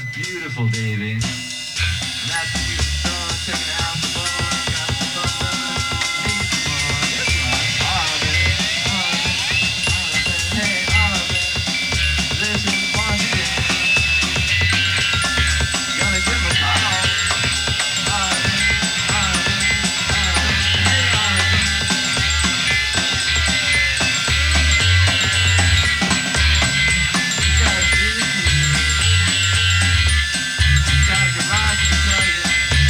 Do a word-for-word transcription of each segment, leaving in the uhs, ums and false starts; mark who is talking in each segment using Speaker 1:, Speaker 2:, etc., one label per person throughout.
Speaker 1: Beautiful, Davey. And that's the beautiful song, taking out the ball, got the ball, need some more. Yes, man. Arvin, Arvin, Arvin, hey, Arvin, listen once again. Gotta give him a call. Arvin, Arvin, Arvin, hey, Arvin. Gotta see the key. Gotta get right to tell you.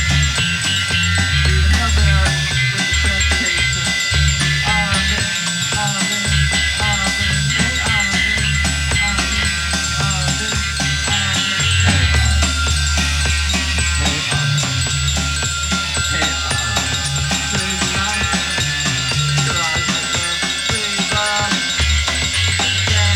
Speaker 1: Even help out with the transportation. Arvin, Arvin, Arvin, hey, Arvin, Arvin, Arvin, Arvin, hey, Arvin, hey, Arvin, crazy life, good life, crazy life, yeah.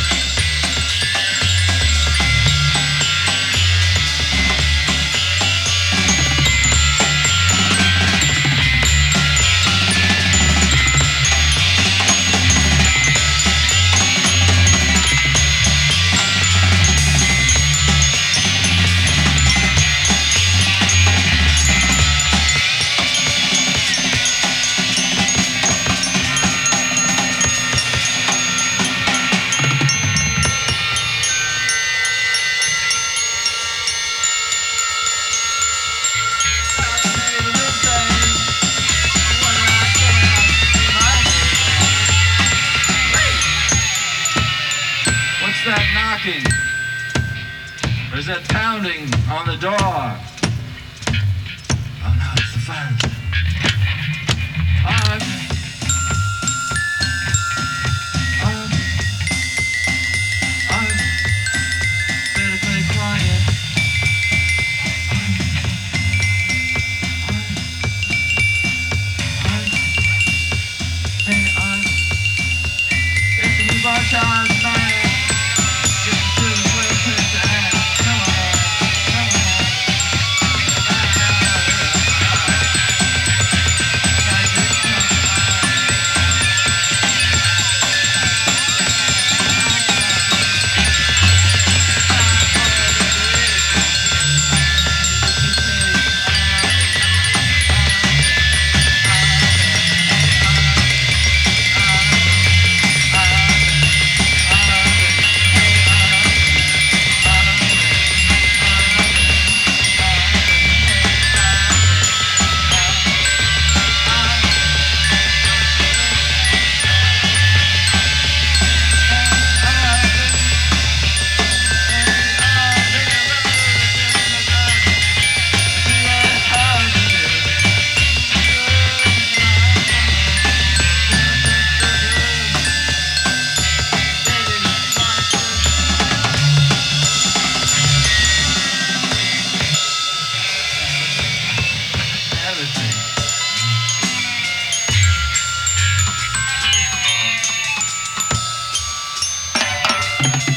Speaker 1: What's that knocking? Or is that pounding on the door? Oh no, it's the fireman. Arvin, Arvin, Arvin, better play quiet. Arvin, Arvin, Arvin, hey Arvin, it's a new bar time tonight. Get to the place to dance. Come on, come on. Everything.